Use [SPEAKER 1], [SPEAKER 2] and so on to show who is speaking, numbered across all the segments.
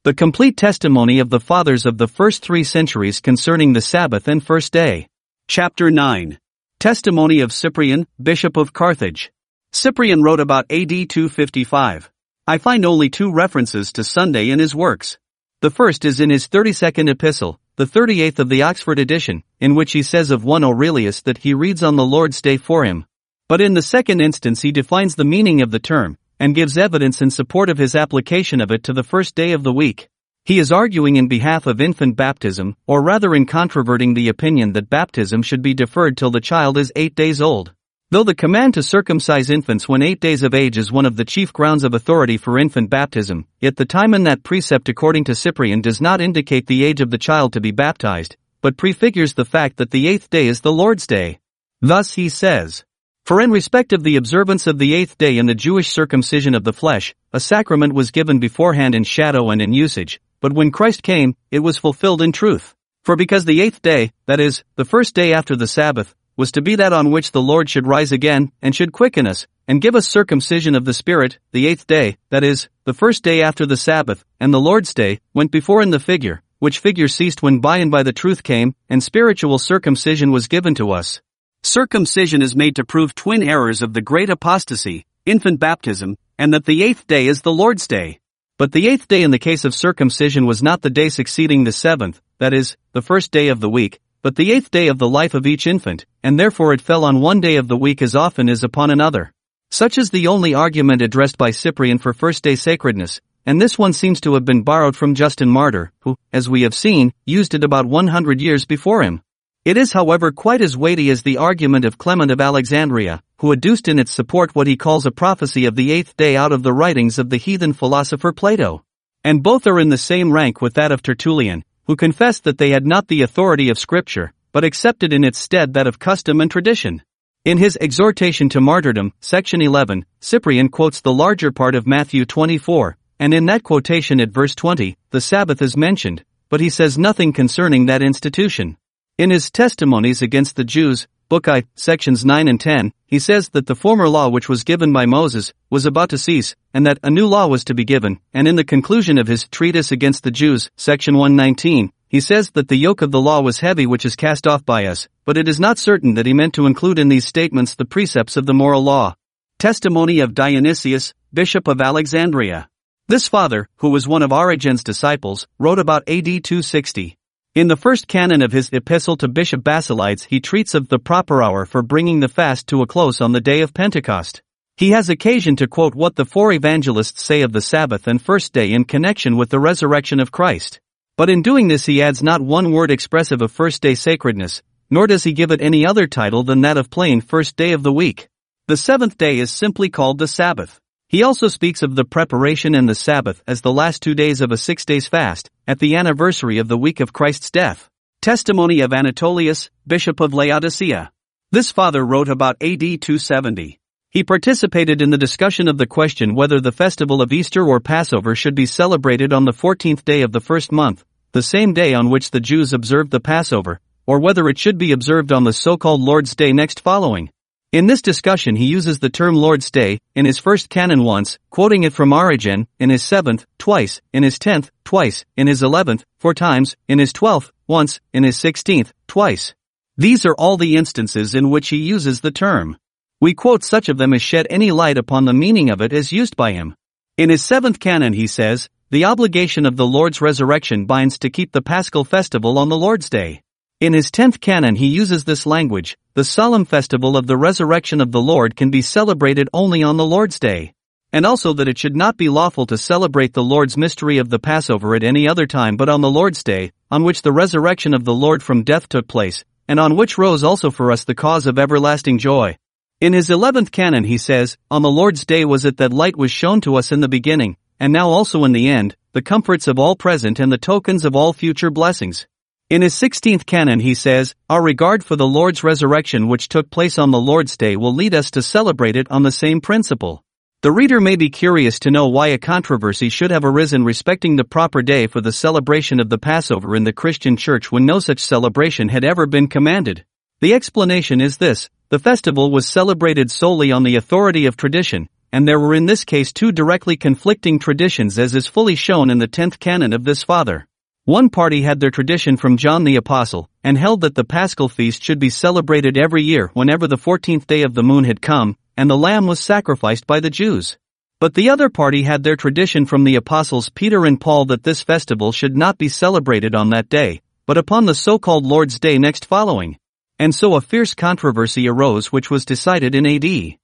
[SPEAKER 1] The complete testimony of the fathers of the first 3 centuries concerning the Sabbath and first day. Chapter 9. Testimony of Cyprian, Bishop of Carthage. Cyprian wrote about AD 255. I find only 2 references to Sunday in his works. The first is in his 32nd epistle, the 38th of the Oxford edition, in which he says of one Aurelius that he reads on the Lord's Day for him. But in the second instance he defines the meaning of the term, and gives evidence in support of his application of it to the first day of the week. He is arguing in behalf of infant baptism, or rather in controverting the opinion that baptism should be deferred till the child is 8 days old. Though the command to circumcise infants when 8 days of age is one of the chief grounds of authority for infant baptism, yet the time in that precept according to Cyprian does not indicate the age of the child to be baptized, but prefigures the fact that the 8th day is the Lord's Day. Thus he says, for in respect of the observance of the 8th day in the Jewish circumcision of the flesh, a sacrament was given beforehand in shadow and in usage, but when Christ came, it was fulfilled in truth. For because the 8th day, that is, the first day after the Sabbath, was to be that on which the Lord should rise again, and should quicken us, and give us circumcision of the Spirit, the 8th day, that is, the first day after the Sabbath, and the Lord's Day, went before in the figure, which figure ceased when by and by the truth came, and spiritual circumcision was given to us. Circumcision is made to prove twin errors of the great apostasy, infant baptism, and that the 8th day is the Lord's Day. But the 8th day in the case of circumcision was not the day succeeding the 7th, that is, the first day of the week, but the 8th day of the life of each infant, and therefore it fell on one day of the week as often as upon another. Such is the only argument addressed by Cyprian for first day sacredness, and this one seems to have been borrowed from Justin Martyr, who, as we have seen, used it about 100 years before him. It is however quite as weighty as the argument of Clement of Alexandria, who adduced in its support what he calls a prophecy of the 8th day out of the writings of the heathen philosopher Plato. And both are in the same rank with that of Tertullian, who confessed that they had not the authority of Scripture, but accepted in its stead that of custom and tradition. In his Exhortation to Martyrdom, section 11, Cyprian quotes the larger part of Matthew 24, and in that quotation at verse 20, the Sabbath is mentioned, but he says nothing concerning that institution. In his Testimonies against the Jews, Book I, sections 9 and 10, he says that the former law which was given by Moses was about to cease, and that a new law was to be given, and in the conclusion of his Treatise against the Jews, section 119, he says that the yoke of the law was heavy which is cast off by us, but it is not certain that he meant to include in these statements the precepts of the moral law. Testimony of Dionysius, Bishop of Alexandria. This father, who was one of Origen's disciples, wrote about AD 260. In the first canon of his Epistle to Bishop Basilides he treats of the proper hour for bringing the fast to a close on the day of Pentecost. He has occasion to quote what the 4 evangelists say of the Sabbath and first day in connection with the resurrection of Christ. But in doing this he adds not one word expressive of first day sacredness, nor does he give it any other title than that of plain first day of the week. The 7th day is simply called the Sabbath. He also speaks of the preparation and the Sabbath as the last 2 days of a 6 days fast, at the anniversary of the week of Christ's death. Testimony of Anatolius, Bishop of Laodicea. This father wrote about AD 270. He participated in the discussion of the question whether the festival of Easter or Passover should be celebrated on the 14th day of the first month, the same day on which the Jews observed the Passover, or whether it should be observed on the so-called Lord's Day next following. In this discussion he uses the term Lord's Day, in his first canon once, quoting it from Origen, in his 7th, twice, in his 10th, twice, in his 11th, 4 times, in his 12th, once, in his 16th, twice. These are all the instances in which he uses the term. We quote such of them as shed any light upon the meaning of it as used by him. In his 7th canon he says, the obligation of the Lord's resurrection binds to keep the Paschal festival on the Lord's Day. In his 10th canon he uses this language, the solemn festival of the resurrection of the Lord can be celebrated only on the Lord's Day. And also that it should not be lawful to celebrate the Lord's mystery of the Passover at any other time but on the Lord's Day, on which the resurrection of the Lord from death took place, and on which rose also for us the cause of everlasting joy. In his 11th canon he says, on the Lord's Day was it that light was shown to us in the beginning, and now also in the end, the comforts of all present and the tokens of all future blessings. In his 16th canon he says, our regard for the Lord's resurrection which took place on the Lord's Day will lead us to celebrate it on the same principle. The reader may be curious to know why a controversy should have arisen respecting the proper day for the celebration of the Passover in the Christian Church when no such celebration had ever been commanded. The explanation is this: the festival was celebrated solely on the authority of tradition, and there were in this case two directly conflicting traditions, as is fully shown in the 10th canon of this father. One party had their tradition from John the Apostle, and held that the Paschal feast should be celebrated every year whenever the 14th day of the moon had come, and the lamb was sacrificed by the Jews. But the other party had their tradition from the apostles Peter and Paul that this festival should not be celebrated on that day, but upon the so-called Lord's Day next following. And so a fierce controversy arose which was decided in AD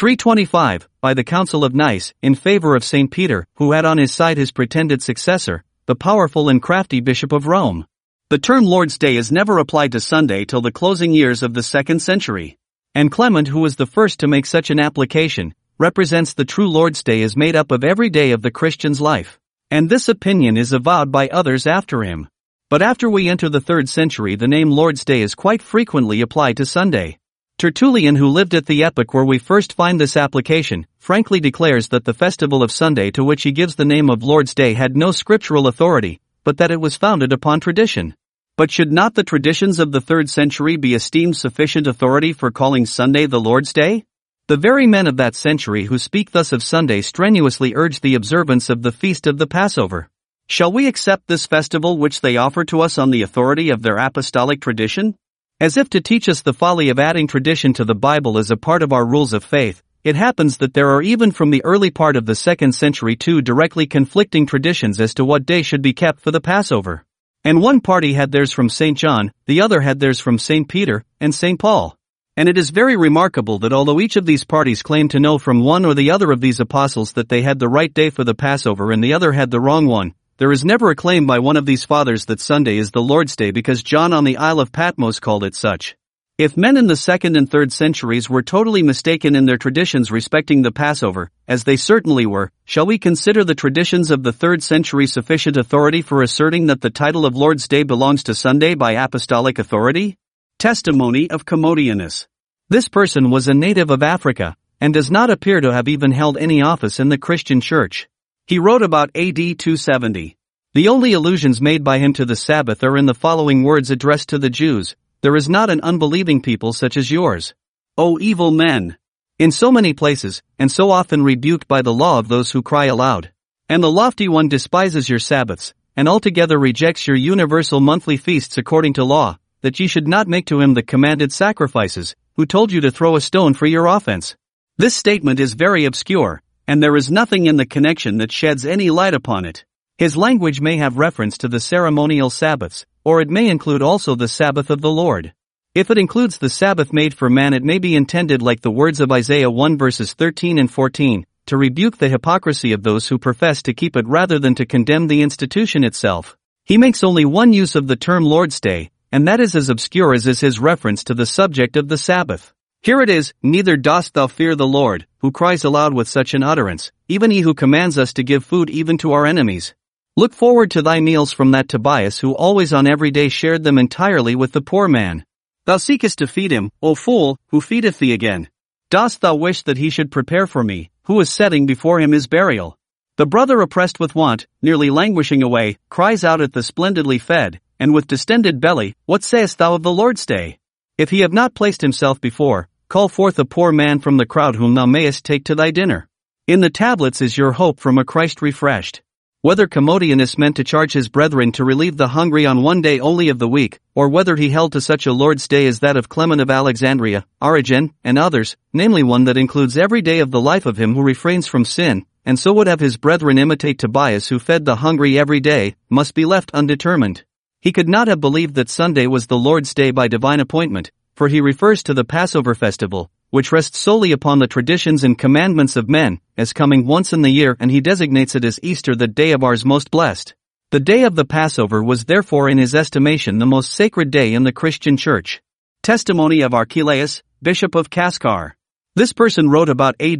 [SPEAKER 1] 325, by the Council of Nice, in favor of St. Peter, who had on his side his pretended successor, the powerful and crafty Bishop of Rome. The term Lord's Day is never applied to Sunday till the closing years of the 2nd century. And Clement, who was the first to make such an application, represents the true Lord's Day as made up of every day of the Christian's life. And this opinion is avowed by others after him. But after we enter the 3rd century, the name Lord's Day is quite frequently applied to Sunday. Tertullian, who lived at the epoch where we first find this application, frankly declares that the festival of Sunday to which he gives the name of Lord's Day had no scriptural authority, but that it was founded upon tradition. But should not the traditions of the 3rd century be esteemed sufficient authority for calling Sunday the Lord's Day? The very men of that century who speak thus of Sunday strenuously urge the observance of the feast of the Passover. Shall we accept this festival which they offer to us on the authority of their apostolic tradition? As if to teach us the folly of adding tradition to the Bible as a part of our rules of faith, it happens that there are even from the early part of the 2nd century two directly conflicting traditions as to what day should be kept for the Passover. And one party had theirs from St. John, the other had theirs from St. Peter and St. Paul. And it is very remarkable that although each of these parties claimed to know from one or the other of these apostles that they had the right day for the Passover and the other had the wrong one, there is never a claim by one of these fathers that Sunday is the Lord's Day because John on the Isle of Patmos called it such. If men in the 2nd and 3rd centuries were totally mistaken in their traditions respecting the Passover, as they certainly were, shall we consider the traditions of the 3rd century sufficient authority for asserting that the title of Lord's Day belongs to Sunday by apostolic authority? Testimony of Commodianus. This person was a native of Africa, and does not appear to have even held any office in the Christian Church. He wrote about AD 270. The only allusions made by him to the Sabbath are in the following words addressed to the Jews: "There is not an unbelieving people such as yours, O evil men!" In so many places, and so often rebuked by the law of those who cry aloud. And the lofty one despises your Sabbaths, and altogether rejects your universal monthly feasts according to law, that ye should not make to him the commanded sacrifices, who told you to throw a stone for your offense. This statement is very obscure, and there is nothing in the connection that sheds any light upon it. His language may have reference to the ceremonial Sabbaths, or it may include also the Sabbath of the Lord. If it includes the Sabbath made for man, it may be intended, like the words of Isaiah 1 verses 13 and 14, to rebuke the hypocrisy of those who profess to keep it rather than to condemn the institution itself. He makes only one use of the term Lord's Day, and that is as obscure as is his reference to the subject of the Sabbath. Here it is: "Neither dost thou fear the Lord, who cries aloud with such an utterance, even he who commands us to give food even to our enemies. Look forward to thy meals from that Tobias who always on every day shared them entirely with the poor man. Thou seekest to feed him, O fool, who feedeth thee again. Dost thou wish that he should prepare for me, who is setting before him his burial? The brother oppressed with want, nearly languishing away, cries out at the splendidly fed, and with distended belly, What sayest thou of the Lord's Day? If he have not placed himself before, call forth a poor man from the crowd whom thou mayest take to thy dinner. In the tablets is your hope from a Christ refreshed." Whether Commodianus meant to charge his brethren to relieve the hungry on one day only of the week, or whether he held to such a Lord's Day as that of Clement of Alexandria, Origen, and others, namely one that includes every day of the life of him who refrains from sin, and so would have his brethren imitate Tobias who fed the hungry every day, must be left undetermined. He could not have believed that Sunday was the Lord's Day by divine appointment, for he refers to the Passover festival, which rests solely upon the traditions and commandments of men, as coming once in the year, and he designates it as Easter, the day of ours most blessed. The day of the Passover was therefore in his estimation the most sacred day in the Christian Church. Testimony of Archelaus, Bishop of Kaskar. This person wrote about AD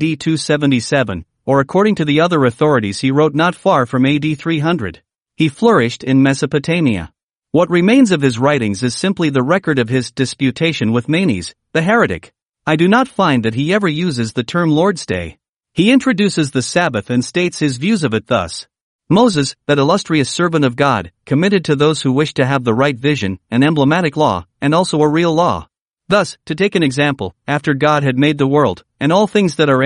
[SPEAKER 1] 277, or according to the other authorities he wrote not far from AD 300. He flourished in Mesopotamia. What remains of his writings is simply the record of his disputation with Manes, the heretic. I do not find that he ever uses the term Lord's Day. He introduces the Sabbath and states his views of it thus. Moses, that illustrious servant of God, committed to those who wish to have the right vision, an emblematic law, and also a real law. Thus, to take an example, after God had made the world, and all things that are in it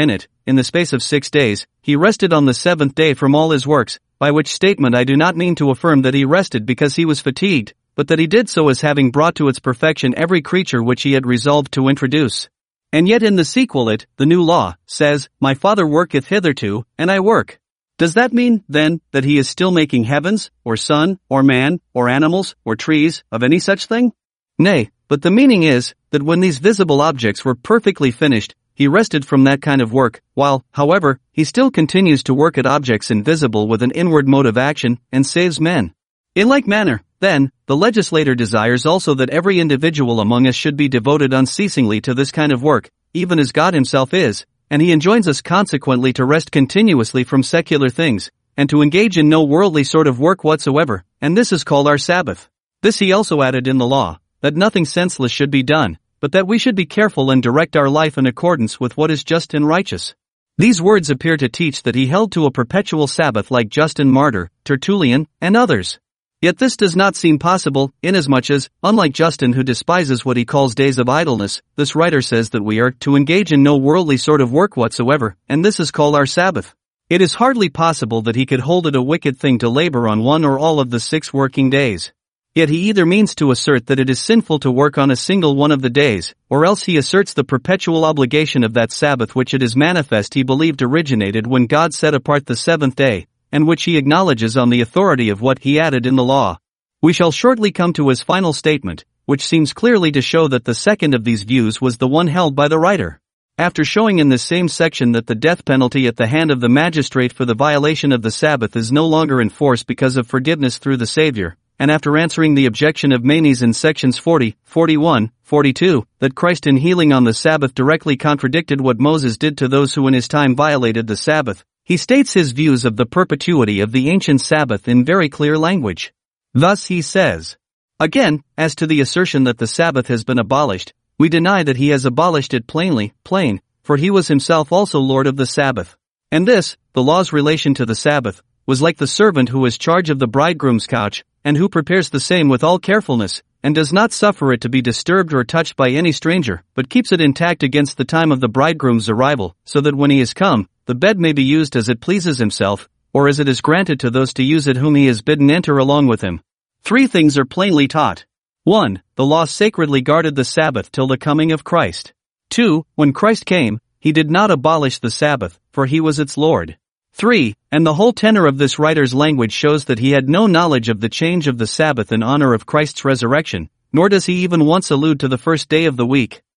[SPEAKER 1] in the space of 6 days, he rested on the seventh day from all his works, by which statement I do not mean to affirm that he rested because he was fatigued, but that he did so as having brought to its perfection every creature which he had resolved to introduce. And yet in the sequel the new law, says, My Father worketh hitherto, and I work. Does that mean, then, that he is still making heavens, or sun, or man, or animals, or trees, of any such thing? Nay, but the meaning is, that when these visible objects were perfectly finished, he rested from that kind of work, while, however, he still continues to work at objects invisible with an inward mode of action, and saves men. In like manner, then, the legislator desires also that every individual among us should be devoted unceasingly to this kind of work, even as God himself is, and he enjoins us consequently to rest continuously from secular things, and to engage in no worldly sort of work whatsoever, and this is called our Sabbath. This he also added in the law, that nothing senseless should be done, but that we should be careful and direct our life in accordance with what is just and righteous. These words appear to teach that he held to a perpetual Sabbath like Justin Martyr, Tertullian, and others. Yet this does not seem possible, inasmuch as, unlike Justin who despises what he calls days of idleness, this writer says that we are to engage in no worldly sort of work whatsoever, and this is called our Sabbath. It is hardly possible that he could hold it a wicked thing to labor on one or all of the 6 working days. Yet he either means to assert that it is sinful to work on a single one of the days, or else he asserts the perpetual obligation of that Sabbath which it is manifest he believed originated when God set apart the 7th day, and which he acknowledges on the authority of what he added in the law. We shall shortly come to his final statement, which seems clearly to show that the second of these views was the one held by the writer. After showing in this same section that the death penalty at the hand of the magistrate for the violation of the Sabbath is no longer in force because of forgiveness through the Savior, and after answering the objection of Manes in sections 40, 41, 42, that Christ in healing on the Sabbath directly contradicted what Moses did to those who in his time violated the Sabbath, he states his views of the perpetuity of the ancient Sabbath in very clear language. Thus he says, Again, as to the assertion that the Sabbath has been abolished, we deny that he has abolished it plain, for he was himself also Lord of the Sabbath. And this, the law's relation to the Sabbath, was like the servant who has charge of the bridegroom's couch, and who prepares the same with all carefulness, and does not suffer it to be disturbed or touched by any stranger, but keeps it intact against the time of the bridegroom's arrival, so that when he is come, the bed may be used as it pleases himself, or as it is granted to those to use it whom he has bidden enter along with him. 3 things are plainly taught. 1. The law sacredly guarded the Sabbath till the coming of Christ. 2. When Christ came, he did not abolish the Sabbath, for he was its Lord. 3. And the whole tenor of this writer's language shows that he had no knowledge of the change of the Sabbath in honor of Christ's resurrection, nor does he even once allude to the first day of the week.